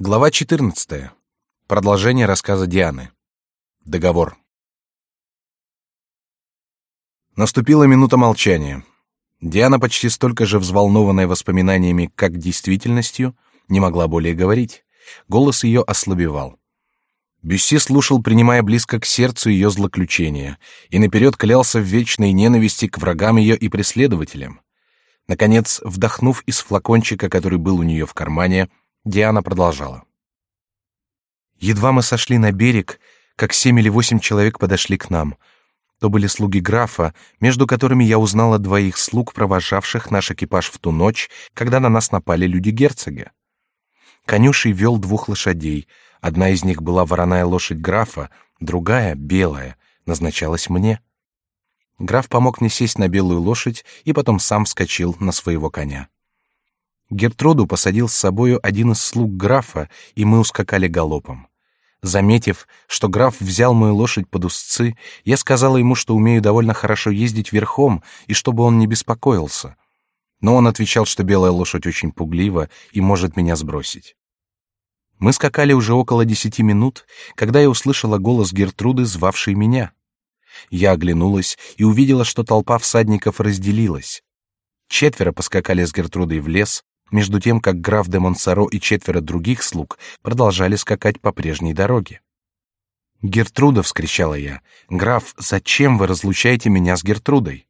Глава 14. Продолжение рассказа Дианы. Договор. Наступила минута молчания. Диана, почти столько же взволнованная воспоминаниями, как действительностью, не могла более говорить. Голос ее ослабевал. Бюсси слушал, принимая близко к сердцу ее злоключения, и наперед клялся в вечной ненависти к врагам ее и преследователям. Наконец, вдохнув из флакончика, который был у нее в кармане, Диана продолжала. Едва мы сошли на берег, как 7 или 8 человек подошли к нам. То были слуги графа, между которыми я узнала 2 слуг, провожавших наш экипаж в ту ночь, когда на нас напали люди герцога. Конюший вел 2 лошадей. Одна из них была вороная лошадь графа, другая, белая, назначалась мне. Граф помог мне сесть на белую лошадь и потом сам вскочил на своего коня. Гертруду посадил с собою один из слуг графа, и мы ускакали галопом. Заметив, что граф взял мою лошадь под узцы, я сказала ему, что умею довольно хорошо ездить верхом, и чтобы он не беспокоился. Но он отвечал, что белая лошадь очень пуглива и может меня сбросить. Мы скакали уже около 10 минут, когда я услышала голос Гертруды, звавшей меня. Я оглянулась и увидела, что толпа всадников разделилась. 4 поскакали с Гертрудой в лес, между тем как граф де Монсоро и 4 других слуг продолжали скакать по прежней дороге. «Гертруда!» — вскричала я. «Граф, зачем вы разлучаете меня с Гертрудой?»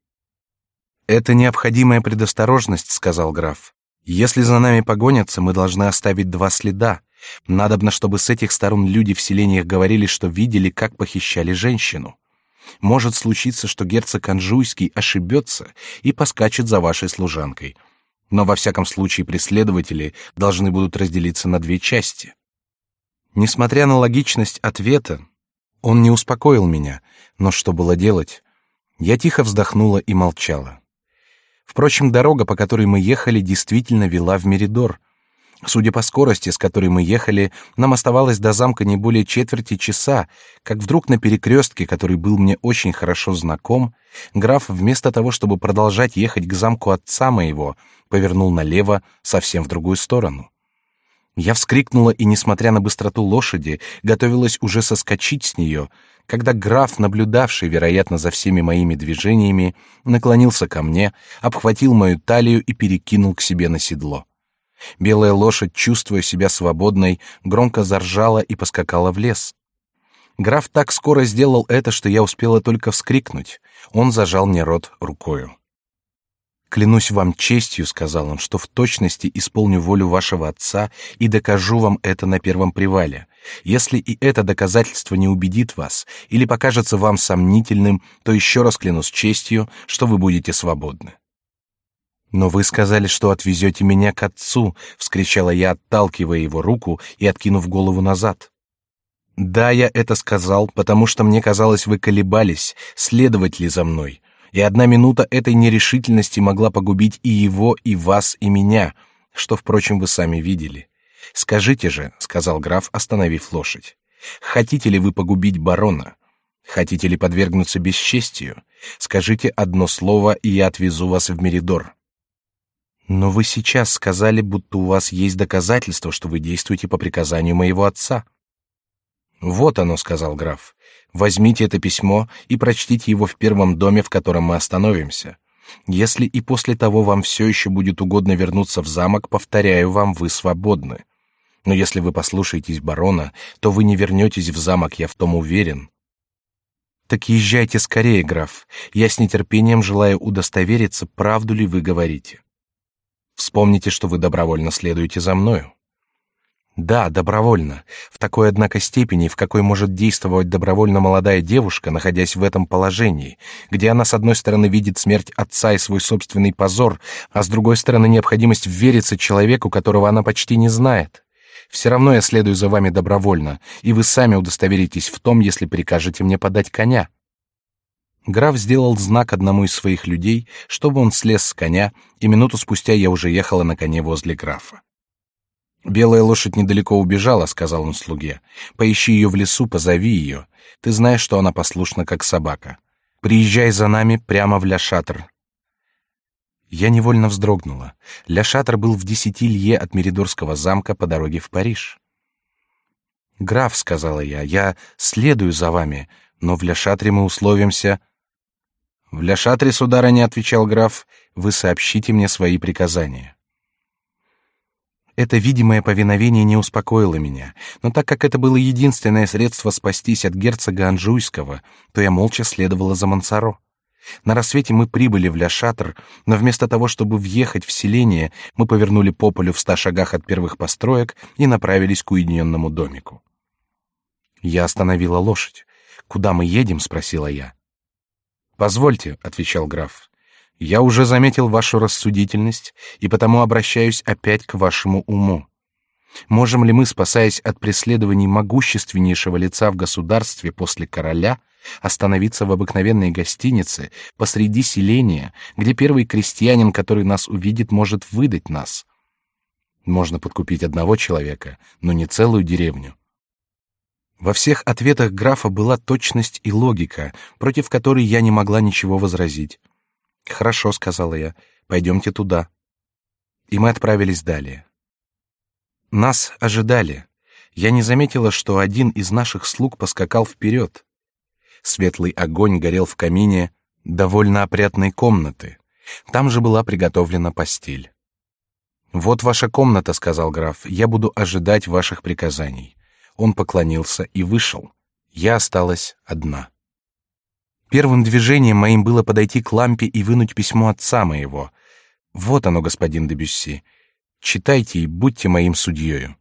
«Это необходимая предосторожность», — сказал граф. «Если за нами погонятся, мы должны оставить 2 следа. Надобно, чтобы с этих сторон люди в селениях говорили, что видели, как похищали женщину. Может случиться, что герцог Анжуйский ошибется и поскачет за вашей служанкой. Но во всяком случае преследователи должны будут разделиться на 2 части». Несмотря на логичность ответа, он не успокоил меня, но что было делать? Я тихо вздохнула и молчала. Впрочем, дорога, по которой мы ехали, действительно вела в Меридор. Судя по скорости, с которой мы ехали, нам оставалось до замка не более четверти часа, как вдруг на перекрестке, который был мне очень хорошо знаком, граф, вместо того, чтобы продолжать ехать к замку отца моего, повернул налево совсем в другую сторону. Я вскрикнула и, несмотря на быстроту лошади, готовилась уже соскочить с нее, когда граф, наблюдавший, вероятно, за всеми моими движениями, наклонился ко мне, обхватил мою талию и перекинул к себе на седло. Белая лошадь, чувствуя себя свободной, громко заржала и поскакала в лес. Граф так скоро сделал это, что я успела только вскрикнуть. Он зажал мне рот рукою. «Клянусь вам честью, — сказал он, — что в точности исполню волю вашего отца и докажу вам это на первом привале. Если и это доказательство не убедит вас или покажется вам сомнительным, то еще раз клянусь честью, что вы будете свободны». «Но вы сказали, что отвезете меня к отцу!» — вскричала я, отталкивая его руку и откинув голову назад. «Да, я это сказал, потому что мне казалось, вы колебались, следовать ли за мной, и 1 минута этой нерешительности могла погубить и его, и вас, и меня, что, впрочем, вы сами видели. Скажите же, — сказал граф, остановив лошадь, — хотите ли вы погубить барона? Хотите ли подвергнуться бесчестию? Скажите одно слово, и я отвезу вас в Меридор». «Но вы сейчас сказали, будто у вас есть доказательства, что вы действуете по приказанию моего отца». «Вот оно, — сказал граф. Возьмите это письмо и прочтите его в первом доме, в котором мы остановимся. Если и после того вам все еще будет угодно вернуться в замок, повторяю вам, вы свободны. Но если вы послушаетесь барона, то вы не вернетесь в замок, я в том уверен». «Так езжайте скорее, граф. Я с нетерпением желаю удостовериться, правду ли вы говорите». «Вспомните, что вы добровольно следуете за мною». «Да, добровольно. В такой, однако, степени, в какой может действовать добровольно молодая девушка, находясь в этом положении, где она, с одной стороны, видит смерть отца и свой собственный позор, а с другой стороны, необходимость ввериться человеку, которого она почти не знает. Все равно я следую за вами добровольно, и вы сами удостоверитесь в том, если прикажете мне подать коня». Граф сделал знак одному из своих людей, чтобы он слез с коня, и минуту спустя я уже ехала на коне возле графа. «Белая лошадь недалеко убежала, — сказал он слуге. — Поищи ее в лесу, позови ее. Ты знаешь, что она послушна, как собака. Приезжай за нами прямо в Ля-Шатр». Я невольно вздрогнула. Ля-Шатр был в 10 лье от Меридорского замка по дороге в Париж. Граф, сказала я следую за вами, но в Ля-Шатре мы условимся. В Ля-Шатре, сударыня, отвечал граф, вы сообщите мне свои приказания. Это видимое повиновение не успокоило меня, но так как это было единственное средство спастись от герцога Анжуйского, то я молча следовала за Монсоро. На рассвете мы прибыли в Ля-Шатр, но вместо того, чтобы въехать в селение, мы повернули по полю в 100 шагах от первых построек и направились к уединенному домику. Я остановила лошадь. «Куда мы едем?» — спросила я. «Позвольте», — отвечал граф. «Я уже заметил вашу рассудительность и потому обращаюсь опять к вашему уму. Можем ли мы, спасаясь от преследований могущественнейшего лица в государстве после короля, остановиться в обыкновенной гостинице посреди селения, где первый крестьянин, который нас увидит, может выдать нас? Можно подкупить одного человека, но не целую деревню». Во всех ответах графа была точность и логика, против которой я не могла ничего возразить. «Хорошо», — сказала я, — «пойдемте туда». И мы отправились далее. Нас ожидали. Я не заметила, что один из наших слуг поскакал вперед. Светлый огонь горел в камине довольно опрятной комнаты. Там же была приготовлена постель. «Вот ваша комната», — сказал граф, — «я буду ожидать ваших приказаний». Он поклонился и вышел. Я осталась одна. Первым движением моим было подойти к лампе и вынуть письмо отца моего. «Вот оно, господин де Бюсси. Читайте и будьте моим судьею».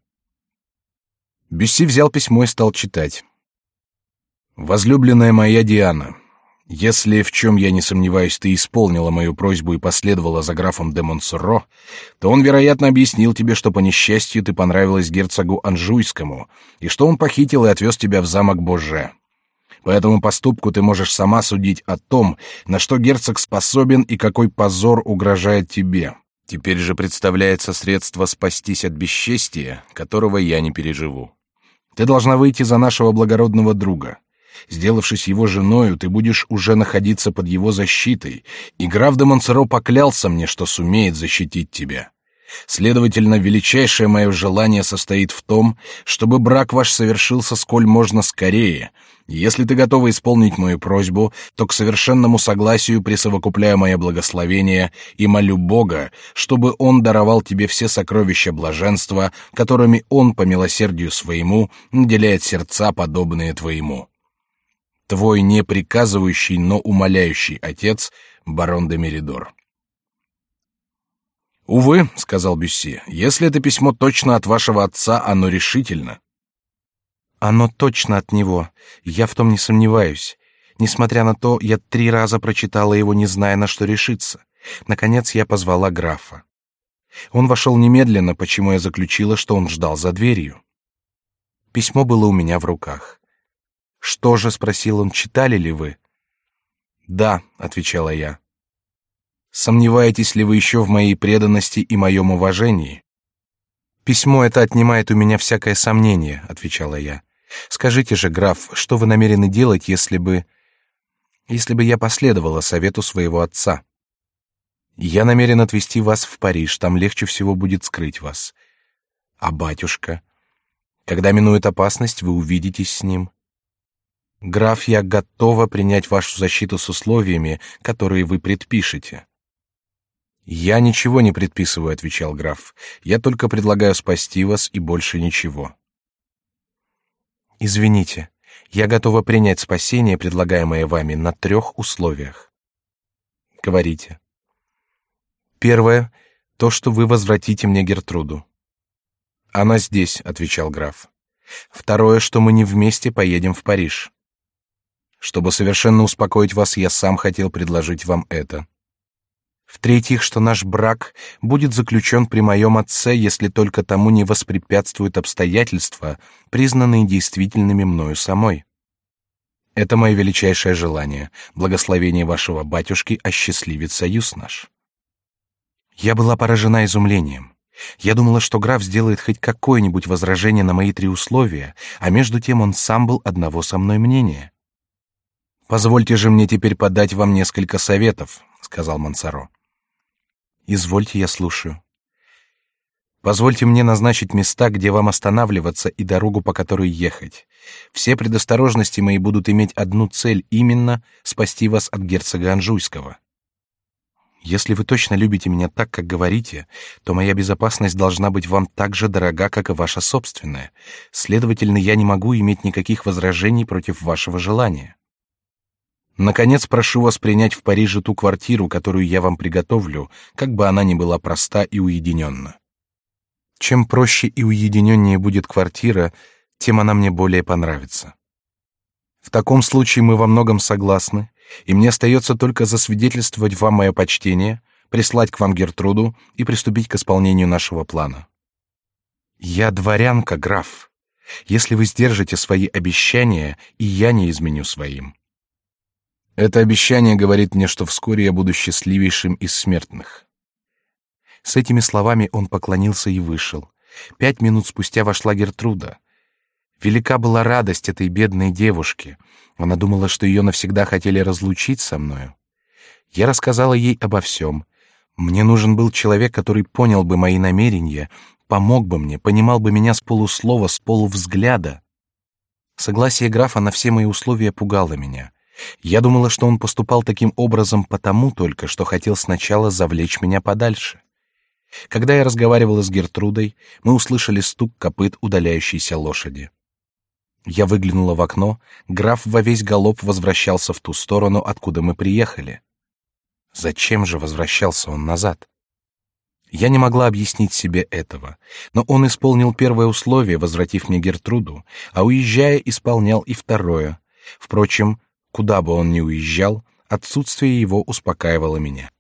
Бюсси взял письмо и стал читать. «Возлюбленная моя Диана, если, в чем я не сомневаюсь, ты исполнила мою просьбу и последовала за графом де Монсоро, то он, вероятно, объяснил тебе, что по несчастью ты понравилась герцогу Анжуйскому, и что он похитил и отвез тебя в замок Боже. По этому поступку ты можешь сама судить о том, на что герцог способен и какой позор угрожает тебе. Теперь же представляется средство спастись от бесчестия, которого я не переживу. Ты должна выйти за нашего благородного друга. Сделавшись его женою, ты будешь уже находиться под его защитой, и граф де Монсоро поклялся мне, что сумеет защитить тебя. Следовательно, величайшее мое желание состоит в том, чтобы брак ваш совершился сколь можно скорее. Если ты готова исполнить мою просьбу, то к совершенному согласию присовокупляю мое благословение и молю Бога, чтобы Он даровал тебе все сокровища блаженства, которыми Он, по милосердию своему, наделяет сердца, подобные твоему. Твой не приказывающий, но умоляющий отец, барон де Меридор». «Увы», — сказал Бюсси, — «если это письмо точно от вашего отца, оно решительно». «Оно точно от него. Я в том не сомневаюсь. Несмотря на то, я 3 раза прочитала его, не зная, на что решиться. Наконец я позвала графа. Он вошел немедленно, почему я заключила, что он ждал за дверью. Письмо было у меня в руках. «Что же?» — спросил он. «Читали ли вы?» «Да», — отвечала я. «Сомневаетесь ли вы еще в моей преданности и моем уважении?» «Письмо это отнимает у меня всякое сомнение», — отвечала я. «Скажите же, граф, что вы намерены делать, если бы я последовала совету своего отца?» «Я намерен отвезти вас в Париж, там легче всего будет скрыть вас». «А батюшка? Когда минует опасность, вы увидитесь с ним». «Граф, я готова принять вашу защиту с условиями, которые вы предпишете». «Я ничего не предписываю», — отвечал граф. «Я только предлагаю спасти вас и больше ничего». «Извините, я готова принять спасение, предлагаемое вами, на 3 условиях». «Говорите». «Первое — то, что вы возвратите мне Гертруду». «Она здесь», — отвечал граф. «Второе, что мы не вместе поедем в Париж». «Чтобы совершенно успокоить вас, я сам хотел предложить вам это». «В-третьих, что наш брак будет заключен при моем отце, если только тому не воспрепятствуют обстоятельства, признанные действительными мною самой. Это мое величайшее желание, благословение вашего батюшки осчастливит союз наш». Я была поражена изумлением. Я думала, что граф сделает хоть какое-нибудь возражение на мои 3 условия, а между тем он сам был одного со мной мнения. «Позвольте же мне теперь подать вам несколько советов», — сказал Монсоро. «Извольте, я слушаю». Позвольте мне назначить места, где вам останавливаться, и дорогу, по которой ехать. Все предосторожности мои будут иметь одну цель, именно спасти вас от герцога Анжуйского. Если вы точно любите меня так, как говорите, то моя безопасность должна быть вам так же дорога, как и ваша собственная. Следовательно, я не могу иметь никаких возражений против вашего желания. Наконец, прошу вас принять в Париже ту квартиру, которую я вам приготовлю, как бы она ни была проста и уединенна. Чем проще и уединеннее будет квартира, тем она мне более понравится. В таком случае мы во многом согласны, и мне остается только засвидетельствовать вам мое почтение, прислать к вам Гертруду и приступить к исполнению нашего плана. Я дворянка, граф. Если вы сдержите свои обещания, и я не изменю своим. Это обещание говорит мне, что вскоре я буду счастливейшим из смертных. С этими словами он поклонился и вышел. 5 минут спустя вошла Гертруда. Велика была радость этой бедной девушки. Она думала, что ее навсегда хотели разлучить со мною. Я рассказала ей обо всем. Мне нужен был человек, который понял бы мои намерения, помог бы мне, понимал бы меня с полуслова, с полувзгляда. Согласие графа на все мои условия пугало меня. Я думала, что он поступал таким образом потому только, что хотел сначала завлечь меня подальше. Когда я разговаривала с Гертрудой, мы услышали стук копыт удаляющейся лошади. Я выглянула в окно, граф во весь галоп возвращался в ту сторону, откуда мы приехали. Зачем же возвращался он назад? Я не могла объяснить себе этого, но он исполнил первое условие, возвратив мне Гертруду, а уезжая, исполнял и второе. Впрочем, куда бы он ни уезжал, отсутствие его успокаивало меня.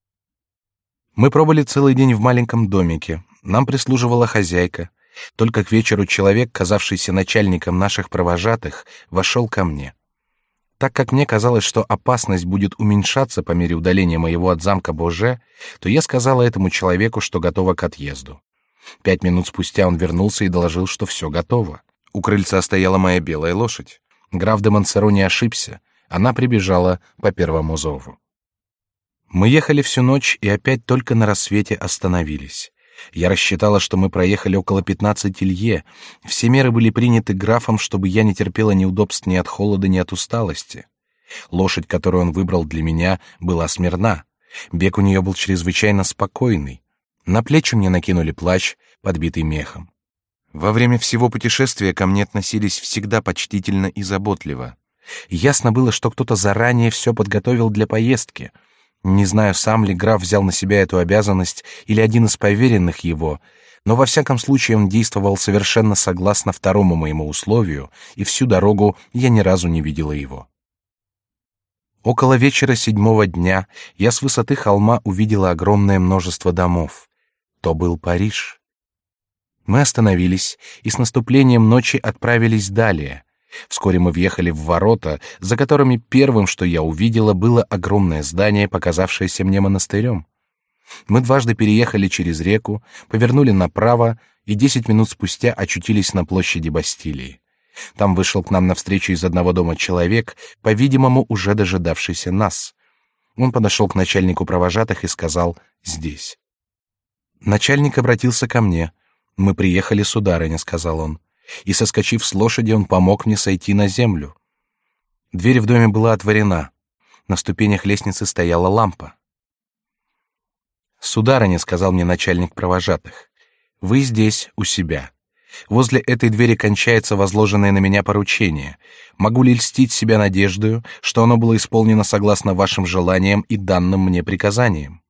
Мы пробыли целый день в маленьком домике. Нам прислуживала хозяйка. Только к вечеру человек, казавшийся начальником наших провожатых, вошел ко мне. Так как мне казалось, что опасность будет уменьшаться по мере удаления моего от замка Боже, то я сказала этому человеку, что готова к отъезду. 5 минут спустя он вернулся и доложил, что все готово. У крыльца стояла моя белая лошадь. Граф де Монсоро не ошибся. Она прибежала по первому зову. Мы ехали всю ночь и опять только на рассвете остановились. Я рассчитала, что мы проехали около 15 лье. Все меры были приняты графом, чтобы я не терпела неудобств ни от холода, ни от усталости. Лошадь, которую он выбрал для меня, была смирна. Бег у нее был чрезвычайно спокойный. На плечи мне накинули плащ, подбитый мехом. Во время всего путешествия ко мне относились всегда почтительно и заботливо. Ясно было, что кто-то заранее все подготовил для поездки. Не знаю, сам ли граф взял на себя эту обязанность или один из поверенных его, но во всяком случае он действовал совершенно согласно второму моему условию, и всю дорогу я ни разу не видела его. Около вечера 7-го дня я с высоты холма увидела огромное множество домов. То был Париж. Мы остановились и с наступлением ночи отправились далее. Вскоре мы въехали в ворота, за которыми первым, что я увидела, было огромное здание, показавшееся мне монастырем. Мы дважды переехали через реку, повернули направо и 10 минут спустя очутились на площади Бастилии. Там вышел к нам навстречу из одного дома человек, по-видимому, уже дожидавшийся нас. Он подошел к начальнику провожатых и сказал: «Здесь». Начальник обратился ко мне. «Мы приехали, сударыня», — сказал он. И, соскочив с лошади, он помог мне сойти на землю. Дверь в доме была отворена. На ступенях лестницы стояла лампа. «Сударыня», — сказал мне начальник провожатых, — «вы здесь, у себя. Возле этой двери кончается возложенное на меня поручение. Могу ли льстить себя надеждою, что оно было исполнено согласно вашим желаниям и данным мне приказаниям?»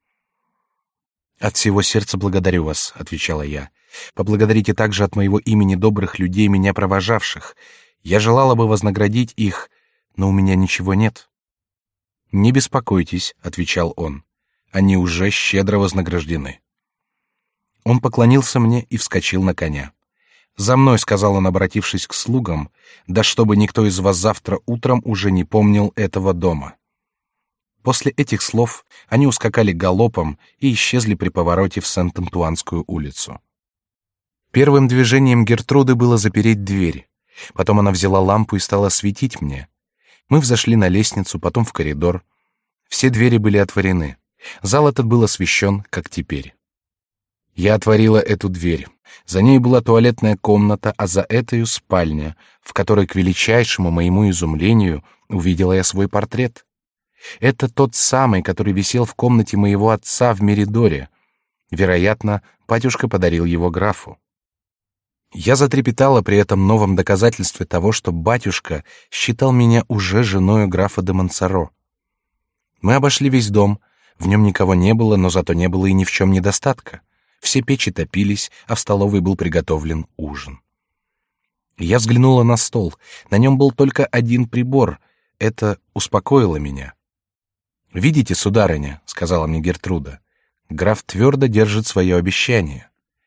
«От всего сердца благодарю вас», — отвечала я. «Поблагодарите также от моего имени добрых людей, меня провожавших. Я желала бы вознаградить их, но у меня ничего нет». «Не беспокойтесь», — отвечал он. «Они уже щедро вознаграждены». Он поклонился мне и вскочил на коня. «За мной», — сказал он, обратившись к слугам, «да чтобы никто из вас завтра утром уже не помнил этого дома». После этих слов они ускакали галопом и исчезли при повороте в Сент-Антуанскую улицу. Первым движением Гертруды было запереть дверь. Потом она взяла лампу и стала светить мне. Мы взошли на лестницу, потом в коридор. Все двери были отворены. Зал этот был освещен, как теперь. Я отворила эту дверь. За ней была туалетная комната, а за этой спальня, в которой, к величайшему моему изумлению, увидела я свой портрет. Это тот самый, который висел в комнате моего отца в Меридоре. Вероятно, батюшка подарил его графу. Я затрепетала при этом новом доказательстве того, что батюшка считал меня уже женою графа де Монсоро. Мы обошли весь дом. В нем никого не было, но зато не было и ни в чем недостатка. Все печи топились, а в столовой был приготовлен ужин. Я взглянула на стол. На нем был только один прибор. Это успокоило меня. «Видите, сударыня», — сказала мне Гертруда, — «граф твердо держит свое обещание».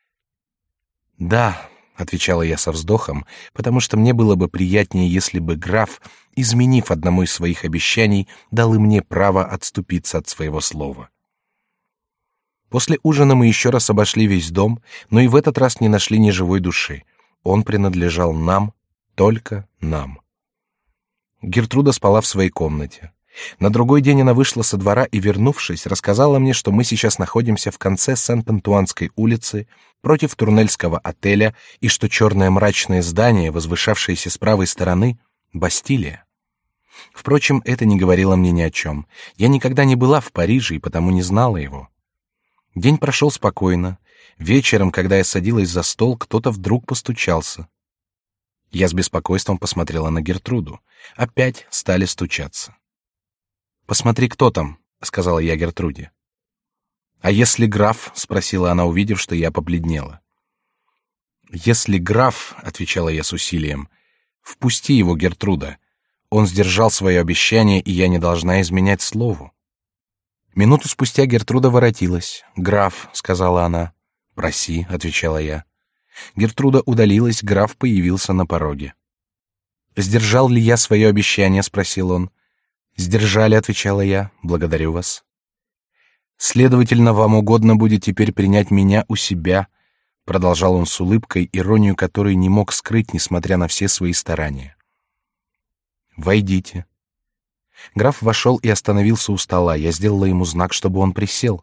«Да», — отвечала я со вздохом, потому что мне было бы приятнее, если бы граф, изменив одному из своих обещаний, дал и мне право отступиться от своего слова. После ужина мы еще раз обошли весь дом, но и в этот раз не нашли ни живой души. Он принадлежал нам, только нам. Гертруда спала в своей комнате. На другой день она вышла со двора и, вернувшись, рассказала мне, что мы сейчас находимся в конце Сент-Антуанской улицы, против Турнельского отеля, и что черное мрачное здание, возвышавшееся с правой стороны, — Бастилия. Впрочем, это не говорило мне ни о чем. Я никогда не была в Париже и потому не знала его. День прошел спокойно. Вечером, когда я садилась за стол, кто-то вдруг постучался. Я с беспокойством посмотрела на Гертруду. Опять стали стучаться. «Посмотри, кто там», — сказала я Гертруде. «А если граф?» — спросила она, увидев, что я побледнела. «Если граф», — отвечала я с усилием, — «впусти его, Гертруда. Он сдержал свое обещание, и я не должна изменять слову». Минуту спустя Гертруда воротилась. «Граф», — сказала она. «Проси», — отвечала я. Гертруда удалилась, граф появился на пороге. «Сдержал ли я свое обещание?» — спросил он. «Сдержали», — отвечала я. «Благодарю вас». «Следовательно, вам угодно будет теперь принять меня у себя», — продолжал он с улыбкой, иронию которой не мог скрыть, несмотря на все свои старания. «Войдите». Граф вошел и остановился у стола. Я сделала ему знак, чтобы он присел.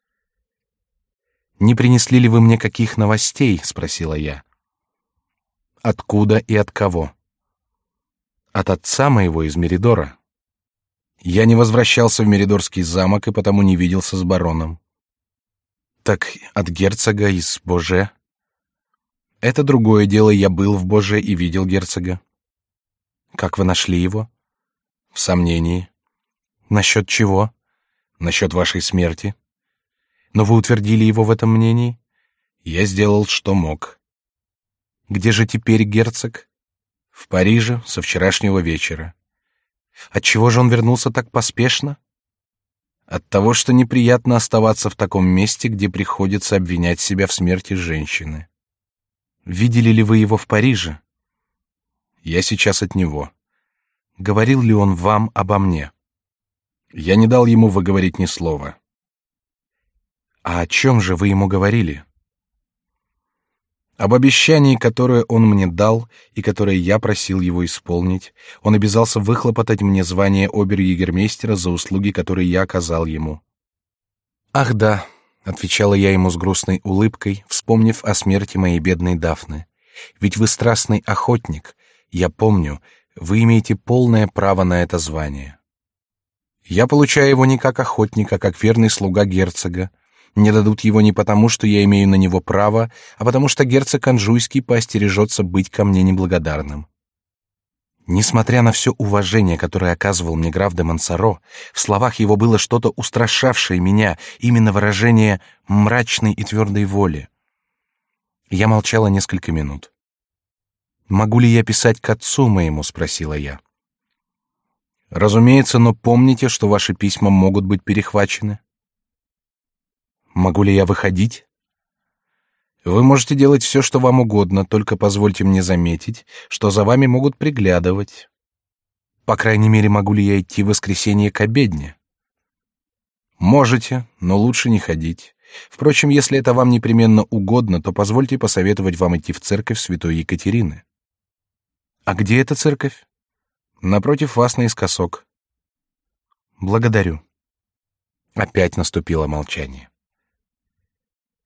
«Не принесли ли вы мне каких новостей?» — спросила я. «Откуда и от кого?» «От отца моего из Меридора». «Я не возвращался в Меридорский замок и потому не виделся с бароном». «Так от герцога из Боже?» «Это другое дело. Я был в Боже и видел герцога». «Как вы нашли его?» «В сомнении». «Насчет чего?» «Насчет вашей смерти». «Но вы утвердили его в этом мнении?» «Я сделал, что мог». «Где же теперь герцог?» «В Париже со вчерашнего вечера». «Отчего же он вернулся так поспешно?» «От того, что неприятно оставаться в таком месте, где приходится обвинять себя в смерти женщины». «Видели ли вы его в Париже?» «Я сейчас от него». «Говорил ли он вам обо мне?» «Я не дал ему выговорить ни слова». «А о чем же вы ему говорили?» «Об обещании, которое он мне дал и которое я просил его исполнить. Он обязался выхлопотать мне звание обер-егермейстера за услуги, которые я оказал ему». «Ах да», — отвечала я ему с грустной улыбкой, вспомнив о смерти моей бедной Дафны. «Ведь вы страстный охотник. Я помню, вы имеете полное право на это звание. Я получаю его не как охотник, а как верный слуга герцога. Мне дадут его не потому, что я имею на него право, а потому что герцог Анжуйский поостережется быть ко мне неблагодарным». Несмотря на все уважение, которое оказывал мне граф де Монсоро, в словах его было что-то устрашавшее меня, именно выражение мрачной и твердой воли. Я молчала несколько минут. «Могу ли я писать к отцу моему?» — спросила я. «Разумеется, но помните, что ваши письма могут быть перехвачены». «Могу ли я выходить?» «Вы можете делать все, что вам угодно, только позвольте мне заметить, что за вами могут приглядывать. По крайней мере, могу ли я идти в воскресенье к обедне?» «Можете, но лучше не ходить. Впрочем, если это вам непременно угодно, то позвольте посоветовать вам идти в церковь святой Екатерины». «А где эта церковь?» «Напротив вас наискосок». «Благодарю». Опять наступило молчание.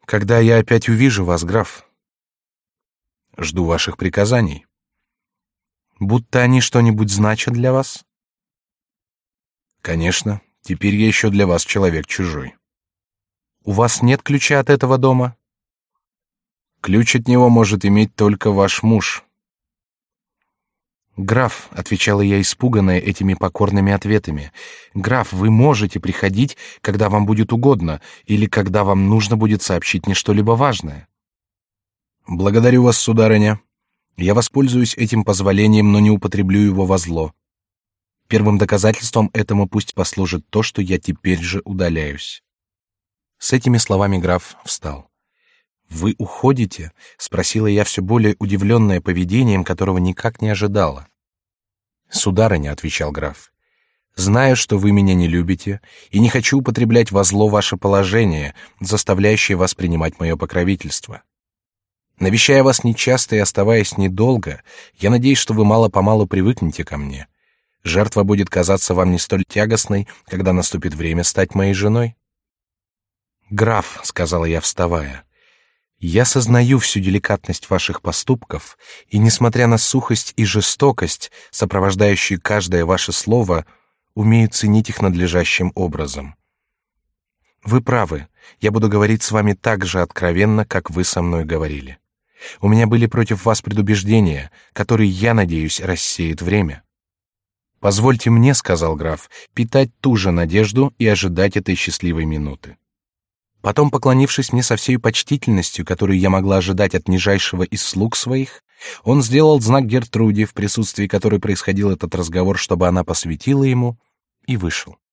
Когда я опять увижу вас, граф? Жду ваших приказаний. Будто они что-нибудь значат для вас? Конечно, теперь я еще для вас человек чужой. У вас нет ключа от этого дома? Ключ от него может иметь только ваш муж. «Граф», — отвечала я, испуганная этими покорными ответами, — «граф, вы можете приходить, когда вам будет угодно, или когда вам нужно будет сообщить мне что-либо важное». «Благодарю вас, сударыня. Я воспользуюсь этим позволением, но не употреблю его во зло. Первым доказательством этому пусть послужит то, что я теперь же удаляюсь». С этими словами граф встал. «Вы уходите?» — спросила я, все более удивленная поведением, которого никак не ожидала. «Сударыня», — отвечал граф, — «знаю, что вы меня не любите, и не хочу употреблять во зло ваше положение, заставляющее вас принимать мое покровительство. Навещая вас нечасто и оставаясь недолго, я надеюсь, что вы мало-помалу привыкнете ко мне. Жертва будет казаться вам не столь тягостной, когда наступит время стать моей женой». «Граф», — сказала я, вставая, — «я сознаю всю деликатность ваших поступков, и, несмотря на сухость и жестокость, сопровождающие каждое ваше слово, умею ценить их надлежащим образом. Вы правы, я буду говорить с вами так же откровенно, как вы со мной говорили. У меня были против вас предубеждения, которые, я надеюсь, рассеет время. Позвольте мне, — сказал граф, — питать ту же надежду и ожидать этой счастливой минуты». Потом, поклонившись мне со всей почтительностью, которую я могла ожидать от нижайшего из слуг своих, он сделал знак Гертруде, в присутствии которой происходил этот разговор, чтобы она посветила ему, и вышел.